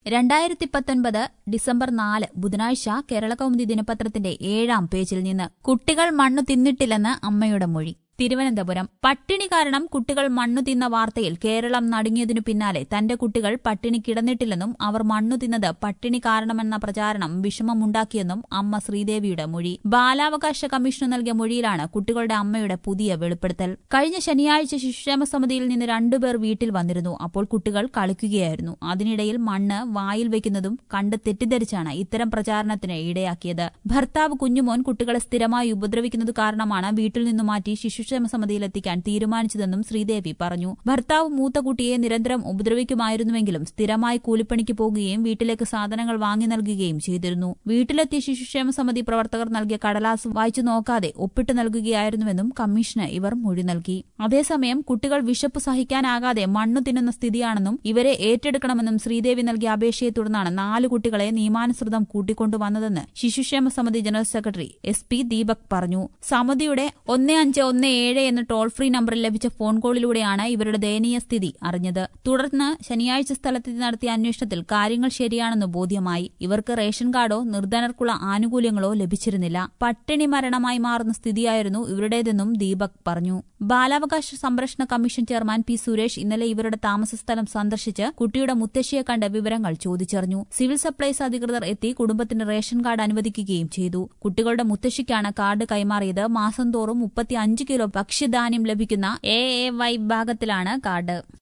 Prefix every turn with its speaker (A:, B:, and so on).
A: 2019 December 4 ബുധനാഴ്ച കേരളകൗമുദി ദിനപത്രത്തിന്റെ 7-ാം പേജിൽ നിന്ന് കുട്ടികൾ മണ്ണു തിന്നിട്ടില്ലെന്ന് അമ്മയുടെ മൊഴി. തിരുവനന്തപുരം പട്ടിണി കാരണം കുട്ടികൾ മണ്ണു തിന്ന വാർത്തയിൽ കേരളം നടുങ്ങിയതിനു പിന്നാലെ തന്റെ കുട്ടികൾ പട്ടിണി കിടന്നിട്ടില്ലെന്നും അവർ മണ്ണു തിന്നത് പട്ടിണി കാരണമെന്ന പ്രചാരണം വിഷമമുണ്ടാക്കിയെന്നും അമ്മ ശ്രീദേവിയുടെ മൊഴി. ബാലാവകാശ കമ്മീഷന് നൽകിയ മൊഴിയിലാണ് കുട്ടികളുടെ അമ്മയുടെ പുതിയ വെളിപ്പെടുത്തൽ. കഴിഞ്ഞ ശനിയാഴ്ച ശിശുക്ഷേമ സമിതിയിൽ നിന്ന് 2 പേർ വീട്ടിൽ വന്നിരുന്നു. അപ്പോൾ കുട്ടികൾ കളിക്കുകയായിരുന്നു. അതിനിടയിൽ മണ്ണ് വായിൽ വയ്ക്കുന്നതും കണ്ട് തെറ്റിദ്ധരിച്ചാണ് ഇത്തരം പ്രചാരണത്തിന് ഇടയാക്കിയത്. ഭർത്താവ് കുഞ്ഞുമോൻ കുട്ടികളെ സ്ഥിരമായി ഉപദ്രവിക്കുന്നത് കാരണമാണ് വീട്ടിൽ നിന്നു മാറ്റി ശിശുക്ഷേമ സമിതിയിലെത്തിക്കാൻ തീരുമാനിച്ചതെന്നും ശ്രീദേവി പറഞ്ഞു. ഭർത്താവ് മൂത്ത കുട്ടിയെ നിരന്തരം ഉപദ്രവിക്കുമായിരുന്നുവെങ്കിലും സ്ഥിരമായി കൂലിപ്പണിക്ക് പോകുകയും വീട്ടിലേക്ക് സാധനങ്ങൾ വാങ്ങി നൽകുകയും ചെയ്തിരുന്നു. വീട്ടിലെത്തിയ ശിശുക്ഷേമ സമിതി പ്രവർത്തകർ നൽകിയ കടലാസ് വായിച്ചു നോക്കാതെ ഒപ്പിട്ട് നൽകുകയായിരുന്നുവെന്നും കമ്മീഷന് ഇവർ മൊഴി നൽകി. അതേസമയം കുട്ടികൾ വിശപ്പ് സഹിക്കാനാകാതെ മണ്ണു തിന്നുന്ന സ്ഥിതിയാണെന്നും ഇവരെ ഏറ്റെടുക്കണമെന്നും ശ്രീദേവി നൽകിയ അപേക്ഷയെ തുടർന്നാണ് 4 കുട്ടികളെ നിയമാനുസൃതം കൂട്ടിക്കൊണ്ടുവന്നതെന്ന് ശിശുക്ഷേമ സമിതി ജനറൽ സെക്രട്ടറി SP ദീപക് പറഞ്ഞു. സമിതിയുടെ 1517 എന്ന ടോൾ ഫ്രീ നമ്പറിൽ ലഭിച്ച ഫോൺ കോളിലൂടെയാണ് ഇവരുടെ ദയനീയ സ്ഥിതി അറിഞ്ഞത്. തുടർന്ന് ശനിയാഴ്ച സ്ഥലത്തെത്തി നടത്തിയ അന്വേഷണത്തിൽ കാര്യങ്ങൾ ശരിയാണെന്ന് ബോധ്യമായി. ഇവർക്ക് റേഷൻ കാർഡോ നിർധനർക്കുള്ള ആനുകൂല്യങ്ങളോ ലഭിച്ചിരുന്നില്ല. പട്ടിണി മരണമായി മാറുന്ന സ്ഥിതിയായിരുന്നു ഇവരുടേതെന്നും ദീപക് പറഞ്ഞു. ബാലാവകാശ സംരക്ഷണ കമ്മീഷൻ ചെയർമാൻ P. സുരേഷ് ഇന്നലെ ഇവരുടെ താമസസ്ഥലം സന്ദർശിച്ച് കുട്ടിയുടെ മുത്തശ്ശിയെ കണ്ട് വിവരങ്ങൾ ചോദിച്ചറിഞ്ഞു. സിവിൽ സപ്ലൈസ് അധികൃതർ എത്തി കുടുംബത്തിന് റേഷൻ കാർഡ് അനുവദിക്കുകയും ചെയ്തു. കുട്ടികളുടെ മുത്തശ്ശിക്കാണ് കാർഡ് കൈമാറിയത്. മാസം തോറും 35 കിലോ ഭക്ഷ്യധാന്യം ലഭിക്കുന്ന AAY വിഭാഗത്തിലാണ് കാർഡ്.